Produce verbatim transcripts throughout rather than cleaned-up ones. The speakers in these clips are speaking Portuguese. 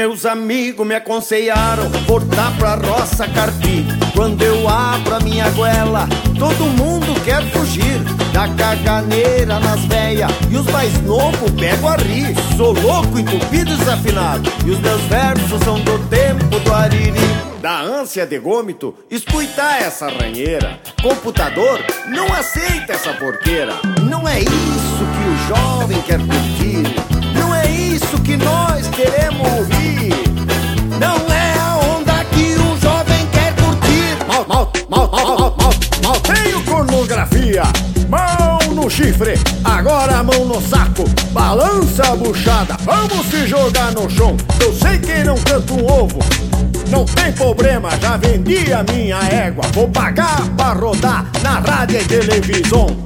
Meus amigos me aconselharam voltar pra roça carpir. Quando eu abro a minha goela, todo mundo quer fugir da caganeira nas veias, e os mais novos pegam a rir. Sou louco, entupido e desafinado, e os meus versos são do tempo do ariri. Da ânsia de gômito, escutar essa ranheira. Computador não aceita essa porqueira. Não é isso que o jovem quer curtir, não é isso que nós queremos ouvir. Não é a onda que o jovem quer curtir. Mal, mal, mal, mal, mal, mal, mal. Tenho pornografia, mão no chifre, agora a mão no saco, balança a buchada, vamos se jogar no chão. Eu sei que não canta um ovo, não tem problema, já vendi a minha égua. Vou pagar pra rodar na rádio e televisão.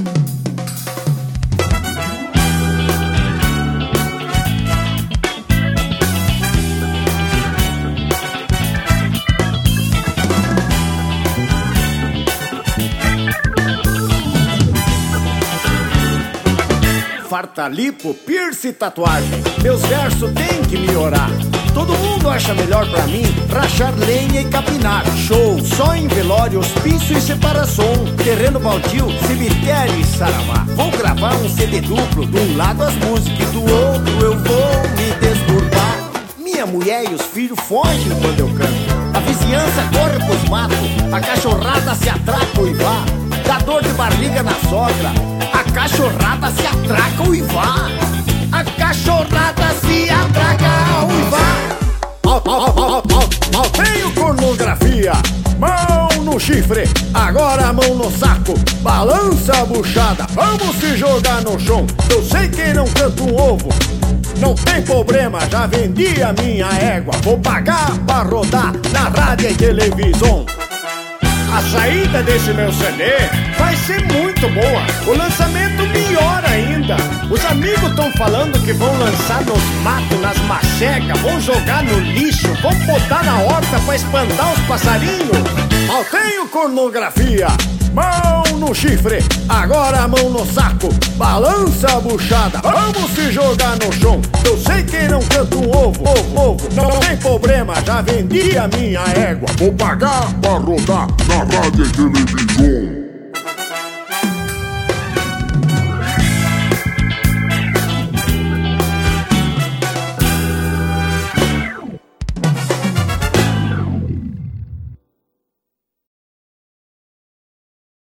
Farta lipo, piercing e tatuagem, meus versos tem que melhorar. Todo mundo acha melhor pra mim rachar lenha e capinar. Show só em velório, hospício e separação, terreno baldio, cemitério e saravá. Vou gravar um C D duplo, de um lado as músicas e do outro eu vou me desturbar. Minha mulher e os filhos fogem quando eu canto, a vizinhança corre pros matos, a cachorrada se atraca e vá. Dá dor de barriga na sogra, a cachorrada se atraca e vá. A cachorrada se atraca e vá. Mal, mal, mal, mal, mal. Tenho pornografia, mão no chifre, agora a mão no saco, balança a buchada, vamos se jogar no chão. Eu sei que não canta um ovo, não tem problema, já vendi a minha égua. Vou pagar pra rodar na rádio e televisão. A saída desse meu C D vai ser muito boa, o lançamento melhor ainda. Os amigos estão falando que vão lançar nos matos, nas macecas, vão jogar no lixo, vão botar na horta pra espantar os passarinhos. Mal tenho pornografia, mão no chifre, agora a mão no saco, balança a buchada, vamos se jogar no chão. Eu sei que não canta um ovo, ovo, ovo, não tem problema, já vendi a minha égua. Vou pagar pra rodar na rádio e televisão.